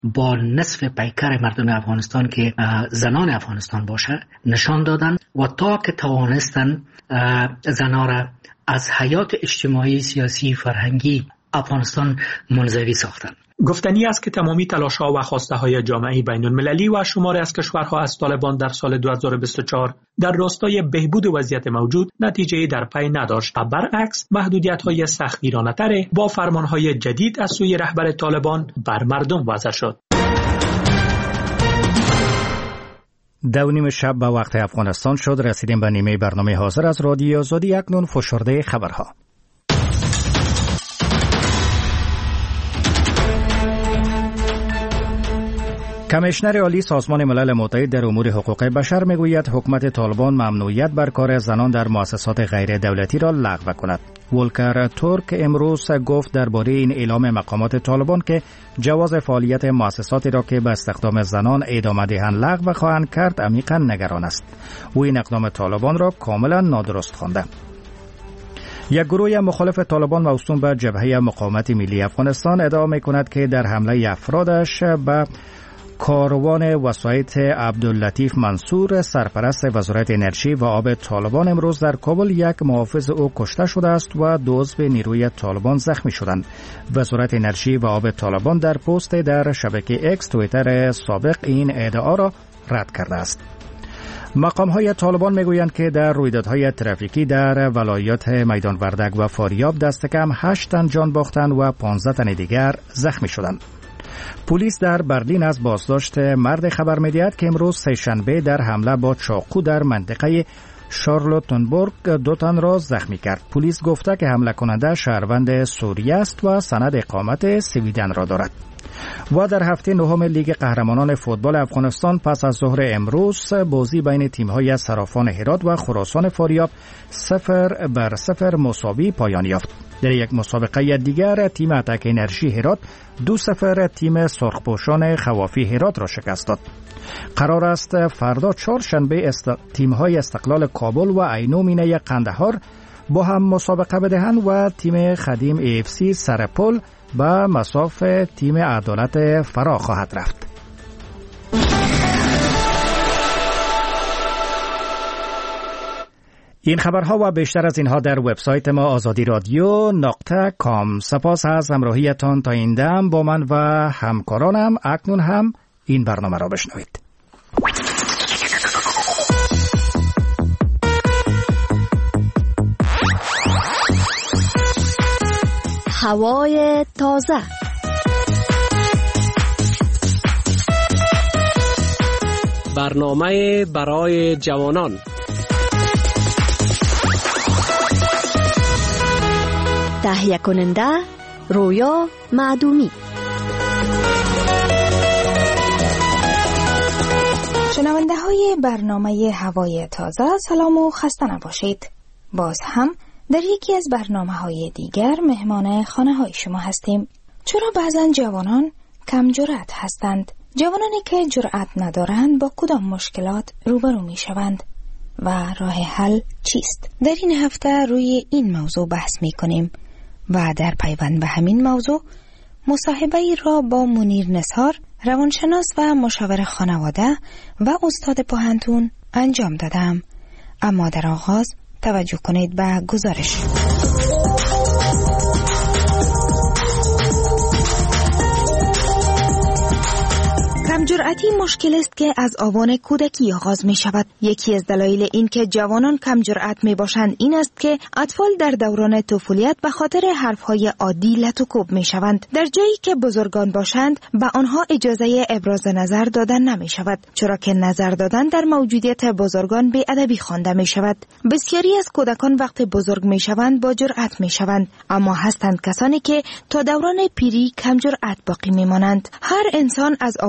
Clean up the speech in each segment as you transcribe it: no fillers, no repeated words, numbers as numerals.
با نصف پیکر مردم افغانستان که زنان افغانستان باشه نشان دادن و تا که توانستن زنان را از حیات اجتماعی، سیاسی، فرهنگی افغانستان منزوی ساختن. گفتنی است که تمامی تلاش‌ها و خواسته‌های جامعه بین‌المللی و شماری از کشورها از طالبان در سال 2024 در راستای بهبود وضعیت موجود نتیجه در پی نداشت و برعکس محدودیت‌های سختگیرانه‌تر با فرمان‌های جدید از سوی رهبر طالبان بر مردم وضع شد. 2:30 شب به وقت افغانستان شد. رسیدیم به نیمه برنامه حاضر از رادیو آزادی. اکنون فشرده خبرها. کمیشنر عالی سازمان ملل متحد در امور حقوق بشر میگوید حکومت طالبان ممنوعیت بر کار زنان در مؤسسات غیر دولتی را لغو کند. ولکر تورک امروز گفت درباره این اعلام مقامات طالبان که جواز فعالیت مؤسساتی را که به استخدام زنان ادامه دهند لغو خواهند کرد عمیقا نگران است. او این اقدام طالبان را کاملا نادرست خوانده. یک گروه مخالف طالبان موسوم به جبهه مقاومت ملی افغانستان ادعا می‌کند که در حمله افرادش به کاروان وسایط عبداللطیف منصور سرپرست وزارت انرژی و آب طالبان امروز در کابل یک محافظ او کشته شده است و 2 عضو نیروی طالبان زخمی شدند. وزارت انرژی و آب طالبان در پست در شبکه اکس توییتر سابق این ادعا را رد کرده است. مقام‌های طالبان میگویند که در رویدادهای ترافیکی در ولایات میدان وردک و فاریاب دست کم 8 تن جان باختند و 15 تن دیگر زخمی شدند. پلیس در برلین از بازداشت مرد خبر می‌دهد که امروز سه‌شنبه در حمله با چاقو در منطقه شارلوتنبورگ 2 تن را زخمی کرد. پلیس گفته که حمله کننده شهروند سوریه است و سند اقامت سویدن را دارد. و در هفته نهم لیگ قهرمانان فوتبال افغانستان پس از ظهر امروز بازی بین تیم‌های صرافان هرات و خراسان فاریاب 0-0 مساوی پایان یافت. در یک مسابقه دیگر تیم اتک انرژی هرات 2-0 تیم سرخپوشان خوافی هرات را شکست داد. قرار است فردا چهارشنبه تیم‌های استقلال کابل و عینو مینه قندهار با هم مسابقه بدهند و تیم خدیم AFC سرپل به مصاف تیم عدالت فرا خواهد رفت. این خبرها و بیشتر از اینها در وبسایت ما azadi.radio.com. سپاس از همراهیتان تا این دم. با من و همکارانم اکنون هم این برنامه را بشنوید. هوای تازه. برنامه برای جوانان. تهیه کننده رویا معدومی. شنونده های برنامه هوای تازه، سلام و خسته نباشید. باز هم در یکی از برنامه‌های دیگر مهمان خانه‌های شما هستیم. چرا بعضن جوانان کم جرأت هستند؟ جوانانی که جرأت ندارند با کدام مشکلات روبرو می‌شوند و راه حل چیست؟ در این هفته روی این موضوع بحث می‌کنیم و در پیوند به همین موضوع مصاحبه‌ای را با منیر نثار، روانشناس و مشاور خانواده و استاد پوهنتون انجام دادم. اما در آغاز توجه کنید به گزارش. کمجرأتی مشکل است که از آوان کودکی آغاز می شود. یکی از دلایل این که جوانان کمجرأت می باشند این است که اطفال در دوران طفولیت به خاطر حرفهای عادی لت و کوب می شوند. در جایی که بزرگان باشند به آنها اجازه ابراز نظر دادن نمی شود، چرا که نظر دادن در موجودیت بزرگان بی‌ادبی خوانده می شود. بسیاری از کودکان وقتی بزرگ می شوند با جرأت می شوند، اما هستند کسانی که تا دوران پیری کمجرأت باقی می مانند. هر انسان از آوان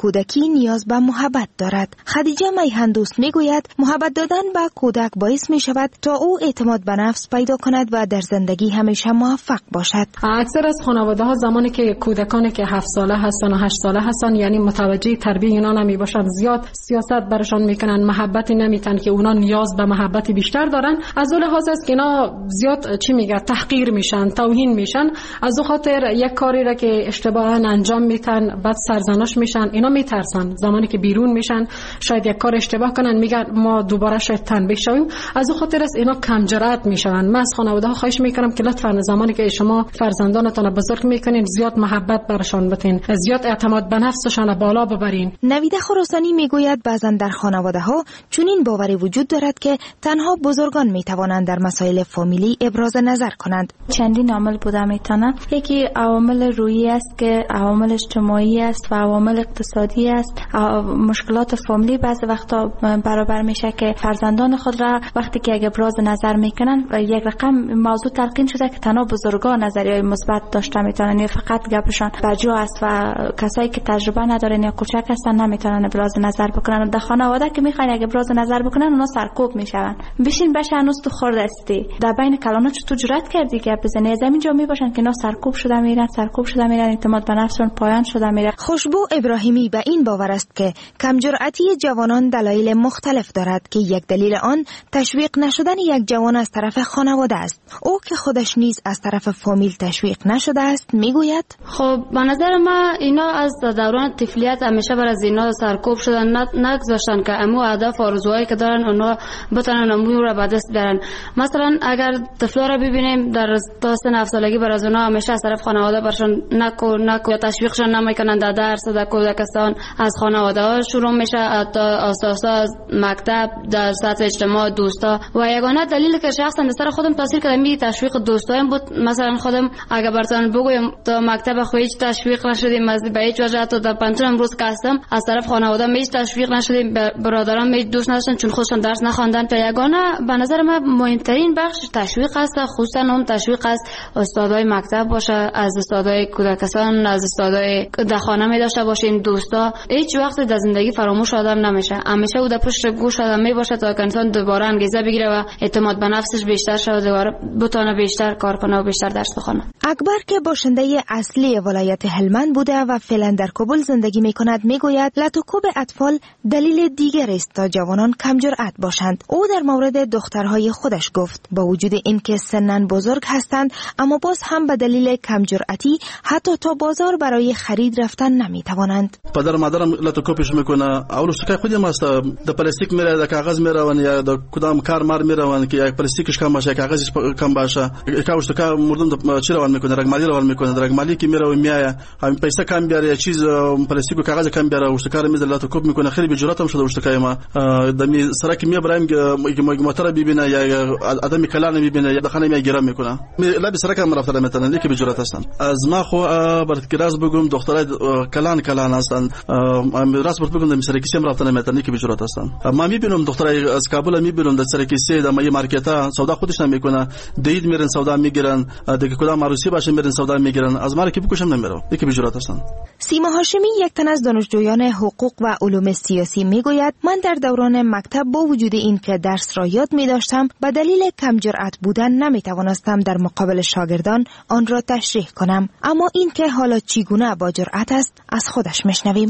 کودکی نیاز به محبت دارد. خدیجه میهندوست میگوید محبت دادن به کودک باعث می شود تا او اعتماد به نفس پیدا کند و در زندگی همیشه موفق باشد. اکثر از خانواده ها زمانی که کودکانی که 7 ساله هستن و 8 ساله هستن یعنی متوجه تربیت اینا نمی باشن، زیاد سیاست برشان میکنن، محبتی نمیتن که اونا نیاز به محبت بیشتر دارن. از اون لحاظ است که اینا زیاد تحقیر میشن، توهین میشن. از اون خاطر یک کاری را که اشتباها انجام میتن بعد سرزنش میشن، اینا میترسن زمانی که بیرون میشن شاید یک کار اشتباه کنن میگن ما دوباره شاید تنبیه شویم. از اون خاطر است اینا کم جرأت میشن. من از خانواده ها خواهش میکنم که لطفا زمانی که شما فرزندانتون بزرگ میکنین زیاد محبت برشان بتین، زیاد اعتماد به نفسشان بالا ببرین. نویده خراسانی میگوید بعضا در خانواده ها چنین باوری وجود دارد که تنها بزرگان میتوانند در مسائل فامیلی ابراز نظر کنند. چندین عامل بوده میتونه. یکی عوامل روحی است که عوامل اجتماعی است و عوامل اقتصادی است. مشکلات فامیلی بعضی وقتا برابر میشه که فرزندان خود را وقتی که ابراز نظر میکنن و یک رقم موضوع تلقین شده که تنها بزرگان نظریه مثبت داشته میتونن یا فقط گپشان بجا است و کسایی که تجربه ندارن یا کوچک هستن نمیتونن ابراز نظر بکنن. در خانواده که میخواین یک ابراز نظر بکنن اونا سرکوب میشون. بشین بشه هنوز تو خورد استی در بین کلانو چطور جرأت کردی که بزنی؟ از همینجا میباشن که اینا سرکوب شده میرن اعتماد به نفسشون پایان شده میره. خوشبو ابراهیمی به این باور است که کم جرأتی جوانان دلایل مختلف دارد که یک دلیل آن تشویق نشدن یک جوان از طرف خانواده است. او که خودش نیز از طرف فامیل تشویق نشده است میگوید خب به نظر من اینا از دوران طفولیت همیشه بر از اینا سرکوب شدن، نگذاشتن که امو اهداف و آرزوهایی که دارن اونا بتونن امو رو به دست بیارن. مثلا اگر طفلا رو ببینیم در تا سن 7 سالگی بر از اونا همیشه از طرف خانواده برشون نکو یا تشویقشون نمیکنن در درس در کودکستان. از خانواده ها شروع میشه تا اساسا از مکتب در سطح اجتماع دوستا و یگانه دلیلی که شخصا در سر خودم تاثیر کرده می تشویق دوستایم بود. مثلا خودم اگه براتون بگویم تا مکتب خو هیچ تشویق نشدیم، از به هیچ وجه تا در پنجم امروز که هستم از طرف خانواده هیچ تشویق نشدیم، برادرام هیچ دوست نداشتن چون خودشون درس نخواندن. تا یگانه به نظر من مهمترین بخش تشویق است، خصوصا اون تشویق از استادای مکتب باشه، از استادای کودکستان، از استادای در خانه می داشته باشین. دوستا هیچ وقت در زندگی فراموش آدم نمیشه، همیشه او در پشت گوش آدم می باشه تا انسان دوباره انگیزه بگیره و اعتماد به نفسش بیشتر شه و دوباره بتونه بیشتر کار کنه و بیشتر درس بخونه. اکبر که باشنده اصلی ولایت هلمند بوده و فعلا در کابل زندگی می کند میگوید لطوکوب اطفال دلیل دیگر است تا جوانان کم جرأت باشند. او در مورد دخترهای خودش گفت با وجود اینکه سنن بزرگ هستند اما باز هم به دلیل کم جرأتی حتی تا بازار برای خرید رفتن نمی توانند. پدر مادرم لطوکوبش میکنه. اولش که خودم است د پلاستیک میره، د کاغذ میروان یا د کدام کار مار میروان که یک پلاستیکش کم باشه، کاغذش کم باشه، کاوش که مردم د چی روان میکنه، رگمالی روان میکنه، رگمالی که میره و میایه همین پیسه کم بیاره، چیز پلاستیک و کاغذ کم بیاره، وشت کار میذاره لطوکوب میکنه. خیلی بجراتم شده وشت که ما دمی سرک میبرم که موتور ببینه یا آدم کلان میبینه یا دخانه میگیرم میکنه. لابی سرک هم رفته میتونن لیک بجرات هستن. از ما خو برات کراز بگم دخترای کلان هستن. راست بگم دمی سرکی سیم رفته میتونن لیک بجرات هستن. ما میبینم دخترای از کابل میبینم در سرکی سی در مای مارکتا سودا خودش نمیکنه، دید میرن سودا میگیرن، دیگه کدام عروسی باشه میرن سودا میگیرن. از ما که بکشم نمیره لیک بجرات هستن. سیما هاشمی یک تن از دانشجویان حقوق و علوم سیاسی میگوید من در دوران مکتب با وجود این که درس را یاد می داشتم به دلیل کم جرأت بودن نمی توانستم در مقابل شاگردان آن را تشریح کنم. اما این که حالا چگونه با جرأت است از خودش میشنویم.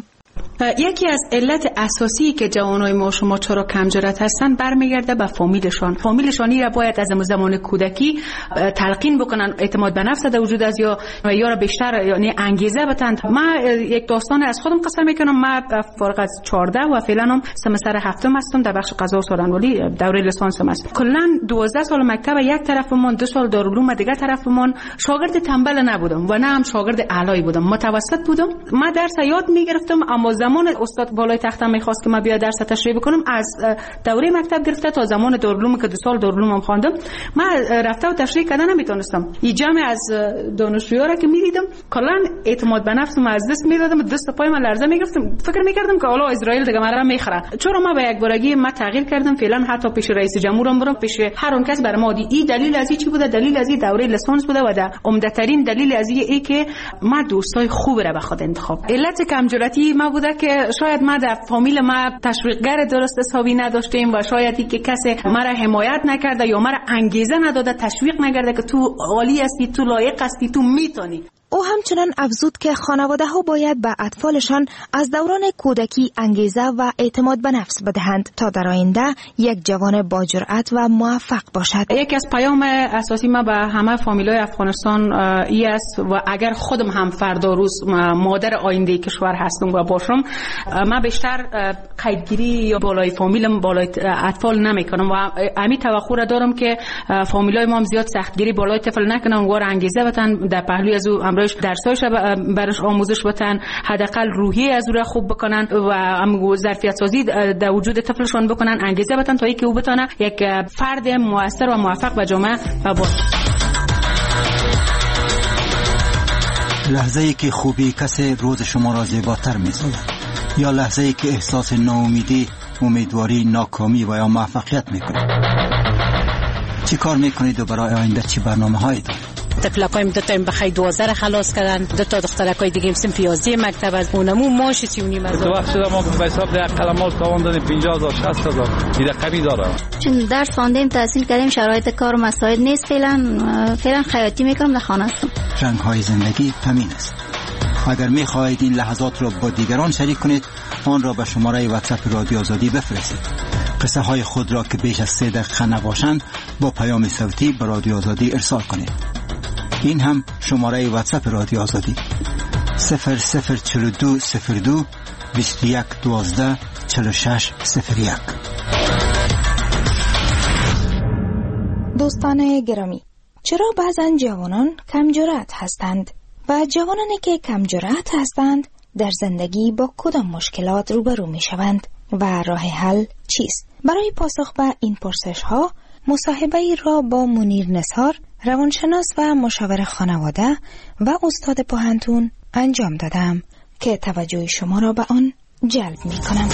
یکی از علت اساسی که جوانای ما شما چرا کم جرأت هستن برمیگرده به فامیلشان را باید از زمان کودکی تلقین بکنن اعتماد به نفس در وجود از یا را بیشتر یعنی انگیزه بدن. من یک داستان از خودم قصه میکنم. من فارغ از 14 و فعلا هم سمستر هفتم هستم در بخش قضا و سخنوری دوره لیسانسم است. کلا 12 سال مکتب یک طرفمون، 2 سال دارالعلوم دیگه طرفمون. شاگرد تنبل نبودم و نه هم شاگرد اعلایی بودم، متوسط بودم. من درس یاد میگرفتم اما زمان استاد بالای تختم میخواست که من بیا درس تشریح بکنم از دوره مکتب گرفته تا زمان دارالعلوم که 2 سال دارالعلوم خواندم من رفته و تشریح کردن نمیتونستم. این جمع از دانشجویان را که میدیدم کلا اعتماد به نفسم از دست میدادم، دست پای من لرزه میگرفتم، فکر میکردم که حالا اسرائیل دیگه مرا میخره. چرا ما به یک بارگی ما تغییر کردم، فعلا حتی پیش رئیس جمهورم برم، پیش هر اون کس برام این دلیل از چی بوده؟ دلیل از دوره لیسانس بوده و در عمده ترین دلیل از این که ما دوستای خوب را به خود انتخاب. علت کم جرأتی ما بوده که شاید ما در فامیل ما تشویقگر درست حسابی نداشتیم و شاید که کسی مرا حمایت نکرده یا مرا انگیزه نداده، تشویق نکرده که تو عالی هستی، تو لایق هستی، تو میتونی. او همچنان افزود که خانواده ها باید به اطفالشان از دوران کودکی انگیزه و اعتماد به نفس بدهند تا در آینده یک جوان با جرأت و موفق باشد. یکی از پیام اساسی ما به همه فامیلای افغانستان ای است و اگر خودم هم فردا روز مادر آینده کشور هستم و باشم، ما بیشتر قیدگیری یا بالای فامیلم بالای اطفال نمیکنم و امی توقع دارم که فامیلای ما هم زیاد سختگیری بالای طفل نکنن و انگیزه بدن در پهلوی از او امروز درسایش برش آموزش بدن، حداقل روحی از او را خوب بکنن و ظرفیت سازی در وجود طفلشون بکنن، انگیزه بدن تا اینکه او بتونه یک فرد مؤثر و موفق به جامعه باشه. لحظه‌ای که خوبی کسی روز شما را زیباتر می‌سازد یا لحظه‌ای که احساس ناامیدی، امیدواری، ناکامی و یا موفقیت می‌کنید. چی کار می‌کنید و برای آینده چی برنامه‌هایی دارید؟ تفلقایم دو تا بخای 12 خلاص کردن، دو تا دخترکای دیگه صنف 11 مکتب از اونمو ماش 39 مزار. تو وقت شده ما به حساب ده قلمات تاوان دادیم 50000 60000 این رقمی داره. چون درس خواندیم تحصیل کردیم، شرایط کار مساعد نیست، فعلا خیاطی میکنم در خانه هستم. رنگ‌های زندگی همین است. اگر می‌خواهید این لحظات را با دیگران شریک کنید، آن را به شماره واتساپ رادیو آزادی بفرستید. قصه های خود را که بیش از 3 دقیقه نباشند با پیام صوتی به رادیو آزادی ارسال کنید. این هم شماره واتساپ رادیو آزادی 004202 2112 4601. دوستان گرامی، چرا بعضن جوانان کم جرأت هستند و جوانانی که کم جرأت هستند در زندگی با کدام مشکلات روبرو می شوند و راه حل چیست؟ برای پاسخ به این پرسش ها مصاحبه‌ای را با منیر نثار، روانشناس و مشاور خانواده و استاد پوهنتون انجام دادم که توجه شما را به آن جلب می کنم.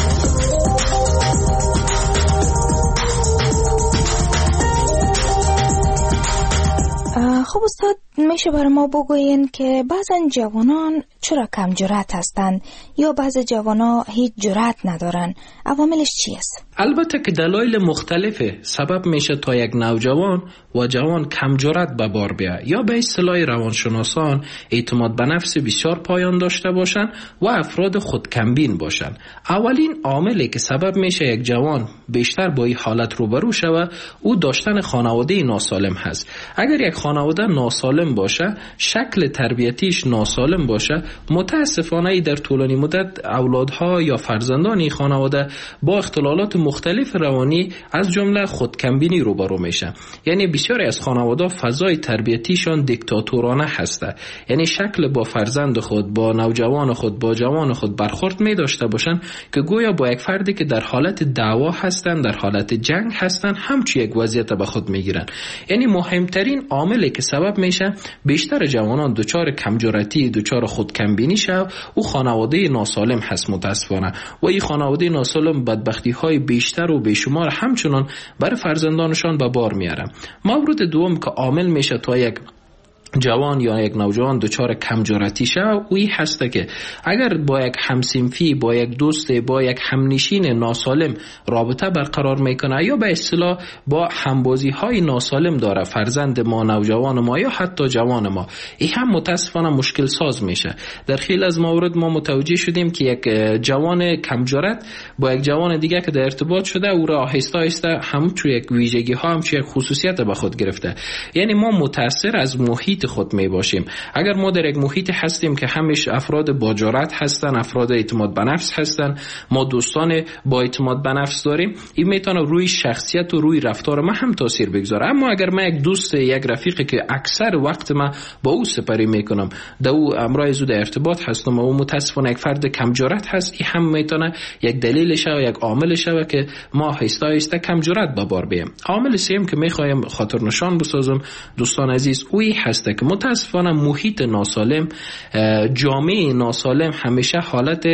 خب استاد، میشه برای ما بگوین که بعضن جوانان چرا کم جرأت هستند یا بعض جوانا هیچ جرأت ندارن؟ عواملش چی است؟ البته که دلایل مختلفه سبب میشه تا یک نوجوان و جوان کم جرأت به بار بیاید یا به اصطلاح روانشناسان اعتماد به نفس بسیار پایان داشته باشن و افراد خودکمبین باشن. اولین عاملی که سبب میشه یک جوان بیشتر با این حالت روبرو شود او داشتن خانواده ناسالم هست. اگر یک خانواده ناسالم باشه، شکل تربیتیش ناسالم باشه، متاسفانه در طولانی مدت اولادها یا فرزندان این خانواده با اختلالات مختلف روانی از جمله خودکمبینی روبرو میشن. یعنی بسیاری از خانواده فضای تربیتیشان دیکتاتورانه هسته، یعنی شکل با فرزند خود، با نوجوان خود، با جوان خود برخورد می داشته باشن که گویا با یک فردی که در حالت دعوا هستن، در حالت جنگ هستن، همچی یک وضعیت به خود میگیرن. یعنی مهمترین عاملی که سبب میشه بیشتر جوانان دچار کمجرأتی، دچار خودکمبینی شو او خانواده ناسالم هست متاسفانه. و این خانواده ناسالم بدبختی های بیشتر و بیشمار همچنان برای فرزندانشان به بار میارن. مورد دوم که عامل میشه تا یک جوان یا یک نوجوان دچار کم جرأتی شه اوی هسته که اگر با یک همسنفی، با یک دوست، با یک همنشین ناسالم رابطه برقرار میکنه یا به اصطلاح با همبازی های ناسالم داره، فرزند ما، نوجوان ما یا حتی جوان ما، این هم متاسفانه مشکل ساز میشه. در خیلی از موارد ما متوجه شدیم که یک جوان کم جرأت با یک جوان دیگه که در ارتباط شده او را آهسته آهسته همچون یک ویژگی ها، همچون یک خصوصیت به خود گرفته. یعنی ما متاثر از محیط خود می باشیم. اگر ما در یک محیط هستیم که همش افراد با جرأت هستن، افراد اعتماد به نفس هستن، ما دوستان با اعتماد به نفس داریم، این میتونه روی شخصیت و روی رفتار ما هم تاثیر بگذاره. اما اگر من یک دوست، یک رفیقی که اکثر وقت ما با او سپری میکنم، در او امرای زود ارتباط هستم و متاسفانه یک فرد کم جرأت هست، این هم میتونه یک دلیلش و یک عاملش و که ما آهسته آهسته کم جرأت به بار بیاریم. عامل سوم که میخوایم خاطر نشان بسازم دوستان عزیز، اوی هست که متاسفانه محیط ناسالم، جامعه ناسالم همیشه حالت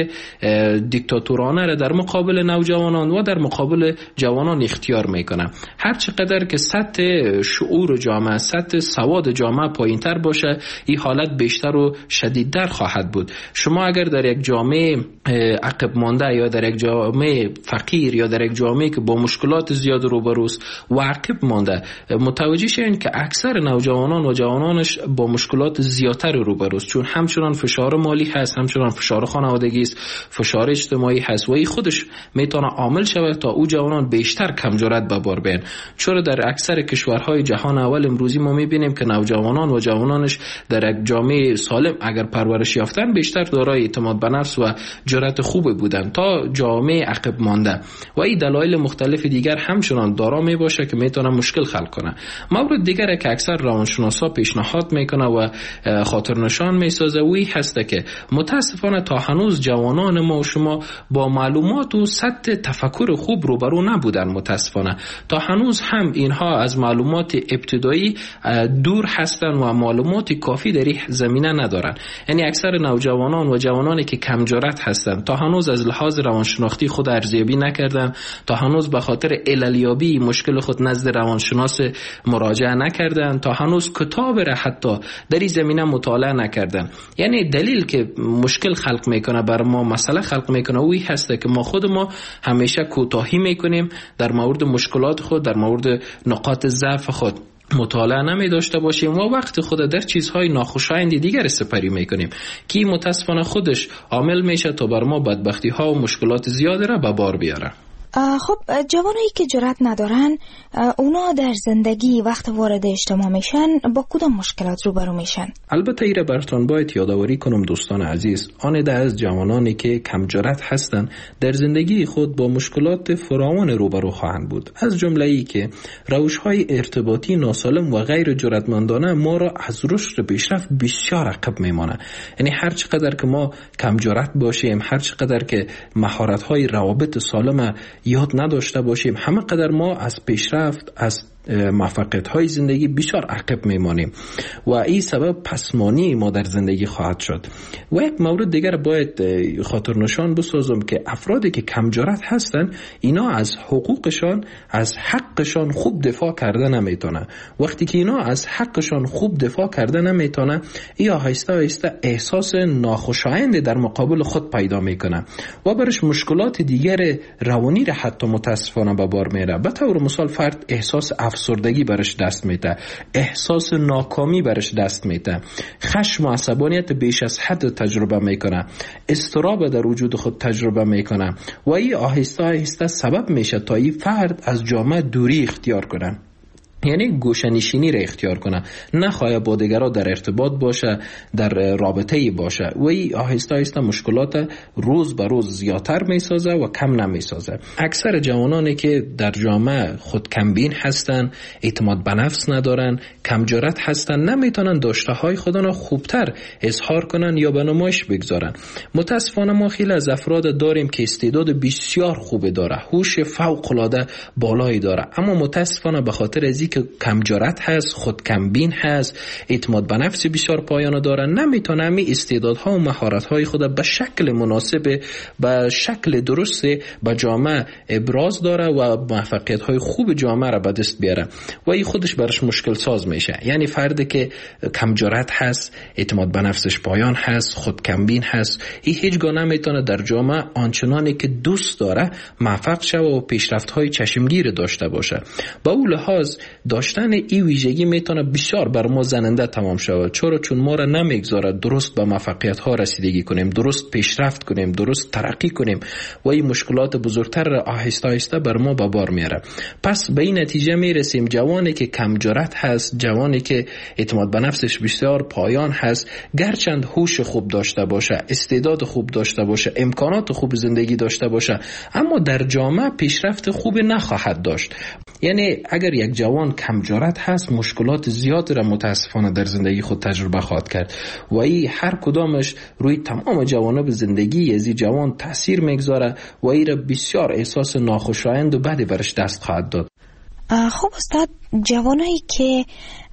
دیکتاتورانه را در مقابل نوجوانان و در مقابل جوانان اختیار میکنه. هر چقدر که سطح شعور جامعه، سطح سواد جامعه پایینتر باشه، این حالت بیشتر و شدیدتر خواهد بود. شما اگر در یک جامعه عقب مانده یا در یک جامعه فقیر یا در یک جامعه که با مشکلات زیاد روبروست و عقب مانده متوجه شین که اکثر نوجوانان و جوانانش با مشکلات زیادتر روبروست، چون همچنان فشار مالی هست، همچنان فشار خانوادگی است، فشار اجتماعی هست و این خودش میتونه عامل شود تا او جوانان بیشتر کم جرأت به بار بیان. چرا در اکثر کشورهای جهان اول امروزی ما میبینیم که نوجوانان و جوانانش در یک جامعه سالم اگر پرورش یافتن بیشتر دارای اعتماد به نفس و جرأت خوب بودن تا جامعه عقب مانده و این دلایل مختلف دیگر همچنان دارا می باشه که میتونه مشکل خلق کنه. مورد دیگر که اکثر روانشناسا پیشنهاد میکنه و خاطر نشان میسازه وی هسته که متاسفانه تا هنوز جوانان ما و شما با معلومات و سطح تفکر خوب روبرو نبودن. متاسفانه تا هنوز هم اینها از معلومات ابتدایی دور هستن و معلومات کافی در این زمینه ندارن. یعنی اکثر نوجوانان و جوانانی که کم جرأت هستن تا هنوز از لحاظ روانشناختی خود ارزیابی نکردن، تا هنوز به خاطر عللیابی مشکل خود نزد روانشناس مراجعه نکردن، تا هنوز کتاب را حتی در این زمینه مطالعه نکردن. یعنی دلیل که مشکل خلق میکنه بر ما، مسئله خلق میکنه وی هسته که ما خود ما همیشه کوتاهی میکنیم در مورد مشکلات خود، در مورد نقاط ضعف خود مطالعه نمی داشته باشیم و وقت خود در چیزهای ناخوشایند دیگر سپری میکنیم که متاسفانه خودش عامل میشه تا بر ما بدبختی ها و مشکلات زیاده را به بار بیاره. خب جوانایی که جرأت ندارن اونا در زندگی وقت وارد اجتماع میشن با کدام مشکلات روبرو میشن؟ البته ایره براتون باید یادآوری کنم دوستان عزیز، آن ده از جوانانی که کم جرأت هستن در زندگی خود با مشکلات فراوان روبرو خواهند بود، از جمله ای که روش‌های ارتباطی ناسالم و غیر جرأتمندانه ما را از رشد پیشرفت بسیار عقب میمانه. یعنی هر چقدر که ما کم جرأت باشیم، هر چقدر که مهارت‌های روابط سالم یاد نداشته باشیم، همه قدر ما از پیشرفت، از موفقیت‌های زندگی بسیار عقب میمانیم و این سبب پسمانی ما در زندگی خواهد شد. و یک مورد دیگر باید خاطر نشان بسازم که افرادی که کم جرأت هستن اینا از حقوقشان، از حقشان خوب دفاع کرده نمیتونه. وقتی که اینا از حقشان خوب دفاع کرده نمیتونه، ای آهسته آهسته احساس ناخوشایند در مقابل خود پیدا میکنه و برش مشکلات دیگر روانی را حتی متاسفانه به بار میاره. به طور مثال فرد احساس افسردگی برش دست میده، احساس ناکامی برش دست میده، خشم و عصبانیت بیش از حد تجربه میکنه، اضطراب در وجود خود تجربه میکنه و این آهسته آهسته سبب میشه تا این فرد از جامعه دوری اختیار کنه. یعنی گوشه‌نشینی را اختیار کنه، نخواهد با دیگران در ارتباط باشه، در رابطه‌ای باشه و این آهسته آهسته مشکلات روز به روز زیادتر میسازه و کم نمیسازه. اکثر جوانانی که در جامعه خود کمبین هستن، اعتماد به نفس ندارن، کم جرأت هستن، نمیتونن داشته‌های خودشون خوبتر اظهار کنن یا به نمایش بگذارن. متاسفانه ما خیلی از افراد داریم که استعداد بسیار خوب داره، هوش فوق‌العاده بالایی داره، اما متاسفانه به خاطر از که کم جرأت هست، خود کمبین هست، اعتماد به نفس بسیار پایانه داره، نمیتونه همین استعدادها و مهارت‌های خود به شکل مناسب، به شکل درست به جامعه ابراز داره و موفقیت‌های خوب جامعه را به دست بیاره و این خودش برش مشکل ساز میشه. یعنی فردی که کم جرأت هست، اعتماد به نفسش پایان هست، خود کمبین هست، این هیچگاه نمیتونه در جامعه آنچنانی که دوست داره موفق شه و پیشرفت‌های چشمگیر داشته باشه. با اون لحاظ داشتن این ویژگی میتونه بسیار بر ما زننده تمام شود. چون ما را نمیگذاره درست به موفقیت ها رسیدگی کنیم، درست پیشرفت کنیم، درست ترقی کنیم و این مشکلات بزرگتر را آهسته آهسته بر ما به بار میاره. پس به این نتیجه میرسیم جوانی که کم جرأت هست، جوانی که اعتماد به نفسش بسیار پایان هست، گرچند هوش خوب داشته باشه، استعداد خوب داشته باشه، امکانات خوب زندگی داشته باشه، اما در جامعه پیشرفت خوبی نخواهد داشت. یعنی اگر یک جوان کم جرأت هست، مشکلات زیاد را متاسفانه در زندگی خود تجربه خواهد کرد و این هر کدامش روی تمام جوانب زندگی از این جوان تاثیر میگذاره و این را بسیار احساس ناخوشایند و بدی برش دست خواهد داد. خب استاد، جوانایی که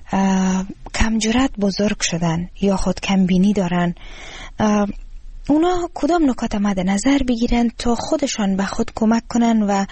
کم جرأت بزرگ شدن یا خود کمبینی دارن، اونا کدام نکات مد نظر بگیرن تا خودشان به خود کمک کنن و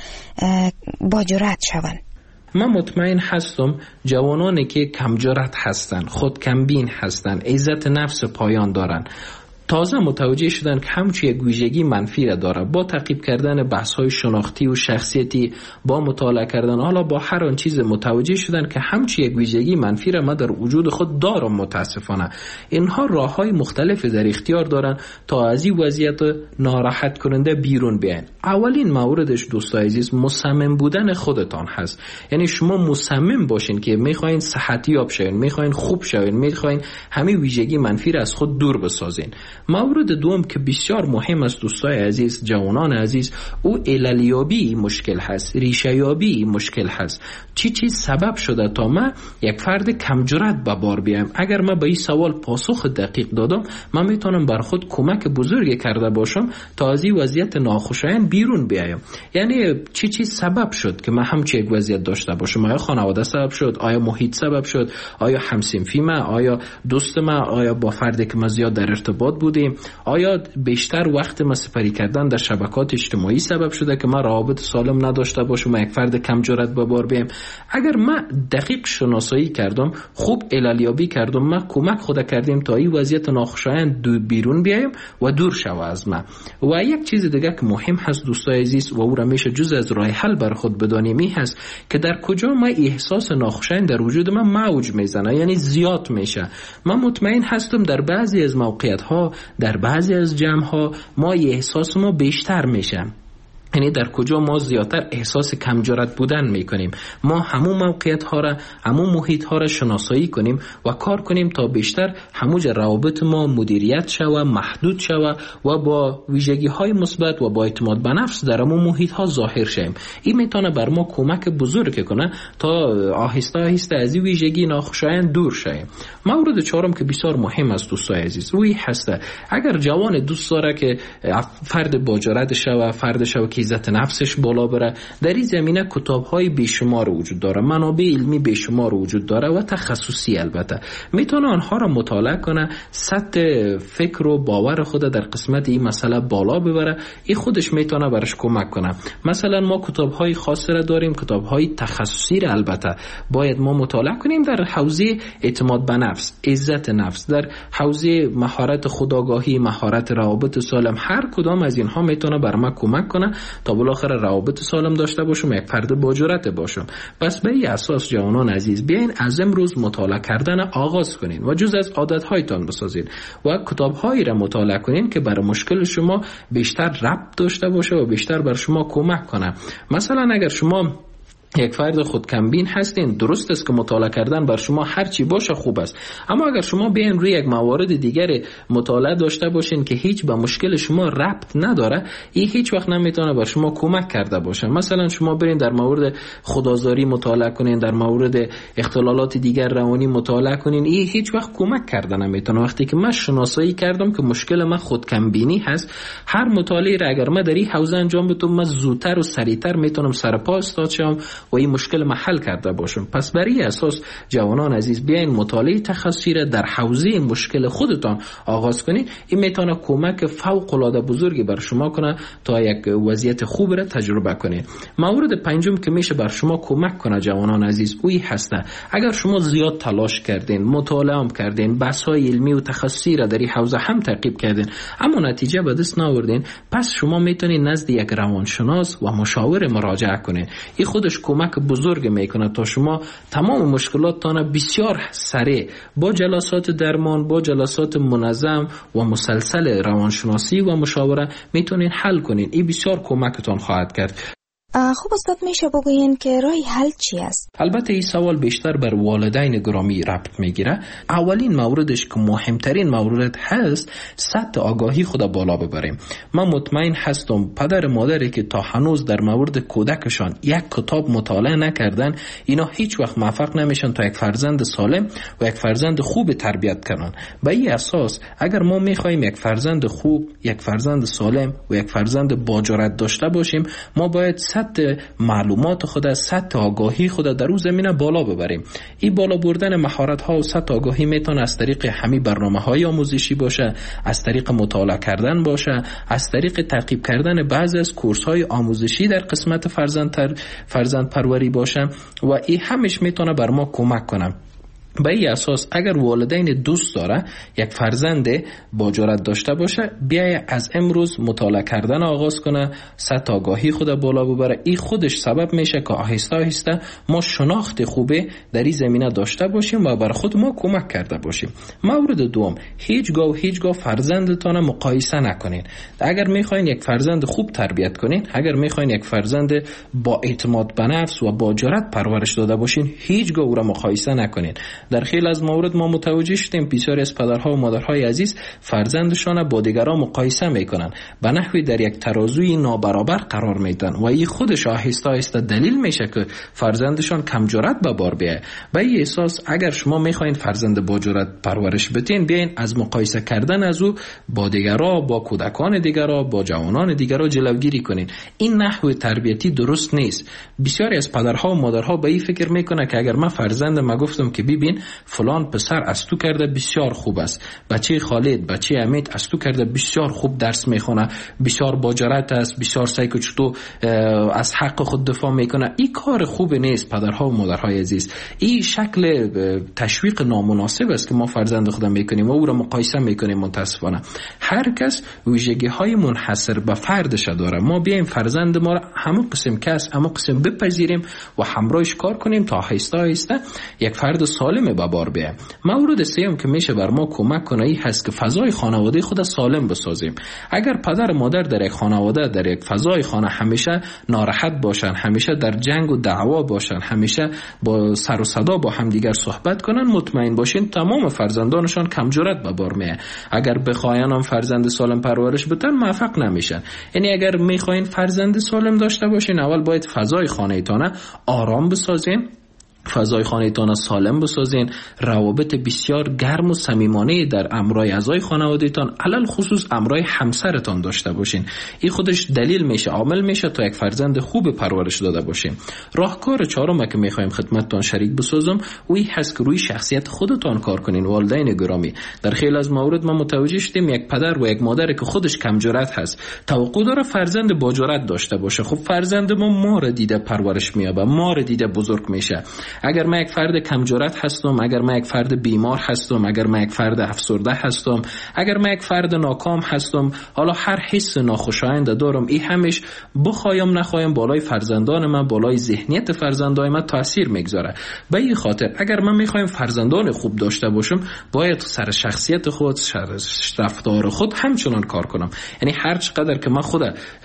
با جرأت شون؟ من مطمئن هستم جوانانی که کم جرأت هستن، خود کمبین هستن، عزت نفس پایان دارن، تازه متوجه شدن که همچون یک ویژگی منفی را داره. با تعقیب کردن بحث‌های شناختی و شخصیتی، با مطالعه کردن، حالا با هر آن چیز متوجه شدن که همچون یک ویژگی منفی را من در وجود خود دارم. متاسفانه اینها راه‌های مختلف در اختیار دارن تا از این وضعیت ناراحت کننده بیرون بیاین. اولین موردش دوستای عزیز مصمم بودن خودتان هست. یعنی شما مصمم باشین که میخواین صحتیاب شوین، میخواین خوب شوین، میخواین همین ویژگی منفی را از خود دور بسازین. مورد دوم که بسیار مهم است دوستای عزیز، جوانان عزیز، او عللیابی مشکل هست، ریشه‌یابی مشکل هست. چی سبب شده تا من یک فرد کم جرأت به بار بیام؟ اگر من به این سوال پاسخ دقیق دادم، من میتونم بر خود کمک بزرگی کرده باشم تا از این وضعیت ناخوشایند بیرون بیایم. یعنی چی سبب شد که من همچین یک وضعیت داشته باشم؟ آیا خانواده سبب شد؟ آیا محیط سبب شد؟ آیا همسنفی من؟ آیا دوست من؟ آیا با فردی که من زیاد در ارتباط بودیم؟ آیا بیشتر وقت ما سپری کردن در شبکات اجتماعی سبب شده که من روابط سالم نداشته باشم و یک فرد کم جرأت به بار بیام؟ اگر من دقیق شناسایی کردم، خوب عللیابی کردم، من کمک خود کردیم تا این وضعیت ناخوشایند بیرون بیایم و دور شوه از من. و یک چیز دیگه که مهم هست دوستای عزیز و او را میشه جز از راه حل بر خود بدانیم، این هست که در کجا ما احساس ناخوشایند در وجود من موج میزنه، یعنی زیاد میشه. من مطمئن هستم در بعضی از موقعیت ها، در بعضی از جمع ها ما احساس ما بیشتر میشه. یعنی در کجا ما زیادتر احساس کم جرأت بودن میکنیم. ما همون موقعیت ها را، همون محیط ها را شناسایی کنیم و کار کنیم تا بیشتر هموج روابط ما مدیریت شوه، محدود شوه و با ویژگی های مثبت و با اعتماد به نفس در همون محیط ها ظاهر شیم. این میتونه بر ما کمک بزرگ کنه تا آهسته آهسته از این ویژگی ناخوشایند دور شیم. مورد چهارم که بسیار مهم است دوستای عزیز، روی هسته. اگر جوان دوست داره که فرد با جرأت شوه، فرد شوه که عزت نفسش بالا بره، در این زمینه کتاب‌های بیشمار وجود داره، منابع علمی بیشمار وجود داره و تخصصی البته. میتونه آنها را مطالعه کنه، سطح فکر و باور خود در قسمت این مسئله بالا ببره. این خودش میتونه برش کمک کنه. مثلا ما کتاب‌های خاصی را داریم، کتاب‌های تخصصی را البته باید ما مطالعه کنیم در حوزه اعتماد به نفس، عزت نفس، در حوزه مهارت خودآگاهی، مهارت روابط سالم. هر کدام از اینها میتونه بر ما کمک کنه تا بالاخره روابط سالم داشته باشم، یک فرد با جرأت باشم. پس به این اساس جوانان عزیز بیاین از امروز مطالعه کردن آغاز کنین و جز از عادت‌هایتان بسازین و کتاب‌هایی را مطالعه کنین که برای مشکل شما بیشتر ربط داشته باشه و بیشتر بر شما کمک کنه. مثلا اگر شما یک فرد خودکمبین هستین، درست است که مطالعه کردن بر شما هر چی باشه خوب است، اما اگر شما بیاین روی یک موارد دیگر مطالعه داشته باشین که هیچ به مشکل شما ربط نداره، این هیچ وقت نمیتونه بر شما کمک کرده باشه. مثلا شما برین در مورد خودآزاری مطالعه کنین، در مورد اختلالات دیگر روانی مطالعه کنین، این هیچ وقت کمک کرده نمیتونه. وقتی که من شناسایی کردم که مشکل من خودکمبینی هست، هر مطالعه را اگر من در این حوزه انجام بدم، من زودتر و سریعتر میتونم سر پا استاد شم و این مشکل محل کرده باشم. پس برای اساس جوانان عزیز بیاین مطالعه تخصصی را در حوزه مشکل خودتان آغاز کنید. این میتونه کمک فوق العاده بزرگی بر شما کنه تا یک وضعیت خوب را تجربه کنید. مورد پنجم که میشه بر شما کمک کنه جوانان عزیز، اوی هسته اگر شما زیاد تلاش کردین، مطالعه هم کردین، بحث‌های علمی و تخصصی را در این حوزه هم تعقیب کردین اما نتیجه به دست نآوردین، پس شما میتونید نزد یک روانشناس و مشاور مراجعه کنید. این خودش کمک بزرگ میکنه تا شما تمام مشکلاتتان بسیار سریع با جلسات درمان، با جلسات منظم و مسلسل روانشناسی و مشاوره میتونین حل کنین. این بسیار کمکتان خواهد کرد. خب استاد میشه بگوین که راه حل چی است؟ البته این سوال بیشتر بر والدین گرامی ربط میگیره. اولین موردش که مهمترین مورد هست، سطح آگاهی خود بالا ببریم. من مطمئن هستم پدر مادری که تا هنوز در مورد کودکشان یک کتاب مطالعه نکردن، اینا هیچ وقت موفق نمیشن تا یک فرزند سالم و یک فرزند خوب تربیت کنن. به این اساس اگر ما میخوایم یک فرزند خوب، یک فرزند سالم و یک فرزند با جرأت داشته باشیم، ما باید سطح معلومات خود، سطح آگاهی خود در اون زمینه بالا ببریم. این بالا بردن مهارت ها و سطح آگاهی میتونه از طریق همین برنامه‌های آموزشی باشه، از طریق مطالعه کردن باشه، از طریق تعقیب کردن بعضی از کورس‌های آموزشی در قسمت فرزند پروری باشه و این همش میتونه بر ما کمک کنه. به این اساس اگر والدین دوست داره یک فرزند با جرأت داشته باشه، بیای از امروز مطالعه کردن آغاز کنه، سطح آگاهی خود بالا ببره. این خودش سبب میشه که آهسته آهسته ما شناخت خوبه در این زمینه داشته باشیم و بر خود ما کمک کرده باشیم. مورد دوم، هیچگاه فرزندتان مقایسه نکنین. اگر میخواین یک فرزند خوب تربیت کنین، اگر میخواین یک فرزند با اعتماد به نفس و با جرأت پرورش داده باشین، هیچگاه او را مقایسه نکنین. در خیلی از موارد ما متوجه شدیم بسیاری از پدرها و مادرهای عزیز فرزندشان با دیگران مقایسه میکنن، به نحوی در یک ترازوی نابرابر قرار میدن و این خودش آهسته آهسته دلیل میشه که فرزندشان کم جرأت به بار بیاید. به این اساس اگر شما میخواین فرزند با جرأت پرورش بدین، بیاین از مقایسه کردن از او با دیگران، با کودکان دیگران، با جوانان دیگران جلوگیری کنین. این نحو تربیتی درست نیست. بسیاری از پدرها و مادرها به این فکر میکنه که اگر من فرزندم گفتم که ببین فلان پسر از تو کرده بسیار خوب است، بچه خالد، بچه امید از تو کرده بسیار خوب درس میخونه، بسیار با جرأت است، بسیار سعی که چطور از حق خود دفاع میکنه. این کار خوب نیست پدرها و مادرهای عزیز. این شکل تشویق نامناسب است که ما فرزند خودم میکنیم و او را مقایسه میکنیم. متاسفانه هر کس ویژگی های منحصر به فردش داره. ما بیایم فرزند ما را همون قسم بپذیریم و همراهش کار کنیم تا آهسته آهسته یک فرد سالم به بار بیایم. مورد سوم که میشه بر ما کمک کنه این هست که فضای خانواده خود سالم بسازیم. اگر پدر و مادر در یک خانواده، در یک فضای خانه همیشه ناراحت باشن، همیشه در جنگ و دعوا باشن، همیشه با سر و صدا با همدیگر صحبت کنن، مطمئن باشین تمام فرزندانشان کم جرأت به بار میاد. اگر بخواین هم فرزند سالم پرورش بدن موفق نمیشن. یعنی اگر میخواین فرزند سالم داشته باشین، اول باید فضای خانه‌تان آرام بسازین، فضای خانه‌تان سالم بسازین، روابط بسیار گرم و صمیمانه در امرای اعضای خانواده‌تان، علل خصوص امرای همسرتان داشته باشین. این خودش دلیل میشه، عامل میشه تا یک فرزند خوب پرورش داده باشین. راهکار چهارم که میخوایم خدمتتان شریک بسازم اوی هست که روی شخصیت خودتان کار کنین. والدین گرامی، در خیلی از موارد ما متوجه شدیم یک پدر و یک مادر که خودش کم جرأت هست توقع داره فرزند با جرأت داشته باشه. خب فرزند ما را دیده پرورش میابه، ما را دیده بزرگ میشه. اگر من یک فرد کم جرأت هستم، اگر من یک فرد بیمار هستم، اگر من یک فرد افسرده هستم، اگر من یک فرد ناکام هستم، حالا هر حس ناخوشایند دارم، این همش بخوایم نخوایم بالای فرزندان من، بالای ذهنیت فرزندان من تاثیر میگذاره. به این خاطر اگر من میخوایم فرزندان خوب داشته باشم، باید سر شخصیت خود، سر رفتار خود همچنان کار کنم. یعنی هر چقدر که من خود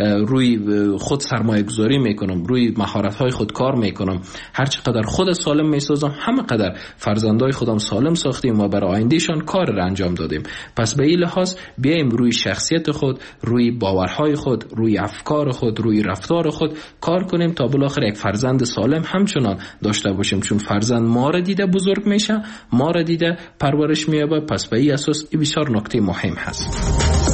روی خود سرمایه گذاری میکنم، روی مهارت های خود کار میکنم، هر چقدر خود سالم میسازم، همه قدر فرزندای خودم سالم ساختیم و برای آیندهشان کار را انجام دادیم. پس به این لحاظ بیایم روی شخصیت خود، روی باورهای خود، روی افکار خود، روی رفتار خود کار کنیم تا بالاخره یک فرزند سالم همچنان داشته باشیم. چون فرزند ما را دیده بزرگ میشه، ما را دیده پرورش مییابه. پس به این اساس این بسیار نکته مهم هست.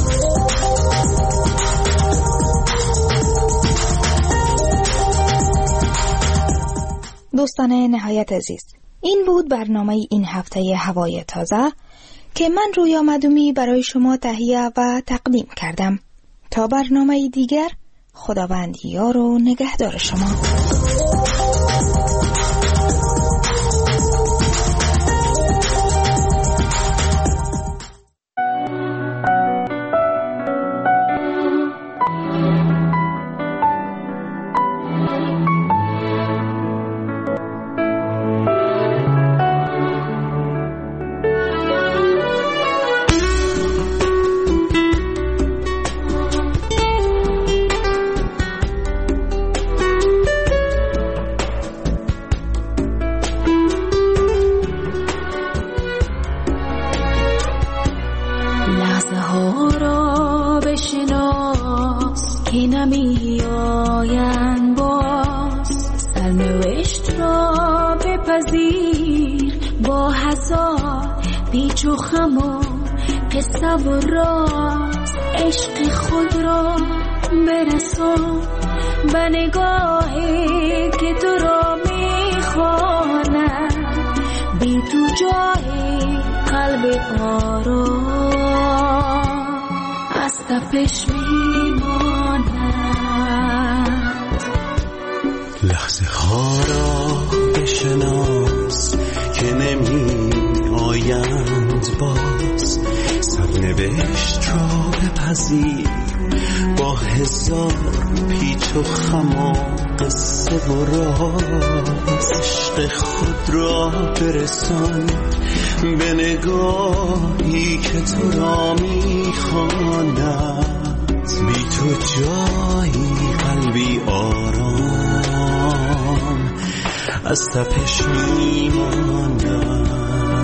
دوستان نهایت عزیز، این بود برنامه این هفته هوای تازه که من رویا مدومی برای شما تهیه و تقدیم کردم. تا برنامه دیگر، خداوند یار و نگهدار شما. برسون به نگاهی که تو را میخواند، بی تو جایی قلب آرام از تپش میماند. لحظه ها را بشناس که نمی آیند باز، سرنوشت را بپذیر با هزار پیچ و خم و قصه و راز. عشق خود را برسان به نگاهی که تو را میخواند، بی تو جایی قلبی آرام از تپش میماند.